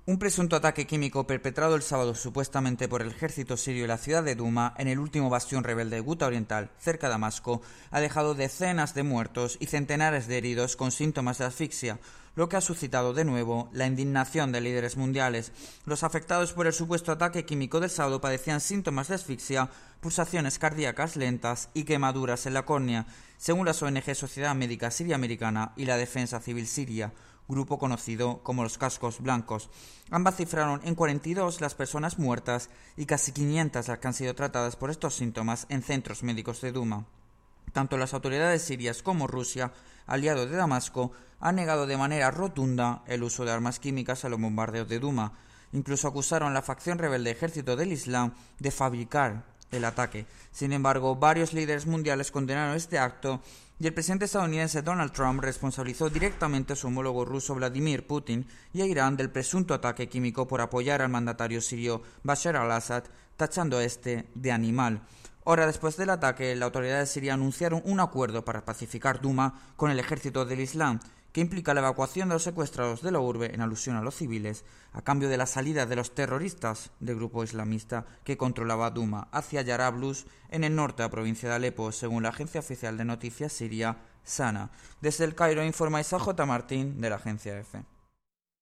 Un presunto ataque químico perpetrado el sábado supuestamente por el ejército sirio en la ciudad de Duma, en el último bastión rebelde de Ghouta Oriental, cerca de Damasco, ha dejado decenas de muertos y centenares de heridos con síntomas de asfixia, lo que ha suscitado de nuevo la indignación de líderes mundiales. Los afectados por el supuesto ataque químico del sábado padecían síntomas de asfixia, pulsaciones cardíacas lentas y quemaduras en la córnea, según las ONG Sociedad Médica Siria Americana y la Defensa Civil Siria, grupo conocido como los Cascos Blancos. Ambas cifraron en 42 las personas muertas y casi 500 las que han sido tratadas por estos síntomas en centros médicos de Duma. Tanto las autoridades sirias como Rusia, aliado de Damasco, han negado de manera rotunda el uso de armas químicas en los bombardeos de Duma. Incluso acusaron a la facción rebelde Ejército del Islam de fabricar el ataque. Sin embargo, varios líderes mundiales condenaron este acto y el presidente estadounidense Donald Trump responsabilizó directamente a su homólogo ruso Vladimir Putin y a Irán del presunto ataque químico por apoyar al mandatario sirio Bashar al-Assad, tachando a este de animal. Horas después del ataque, las autoridades sirias anunciaron un acuerdo para pacificar Duma con el ejército del Islam, que implica la evacuación de los secuestrados de la urbe en alusión a los civiles, a cambio de la salida de los terroristas del grupo islamista que controlaba Duma hacia Yarablus, en el norte de la provincia de Alepo, según la agencia oficial de noticias siria SANA. Desde el Cairo informa Isa J. Martín de la agencia EFE.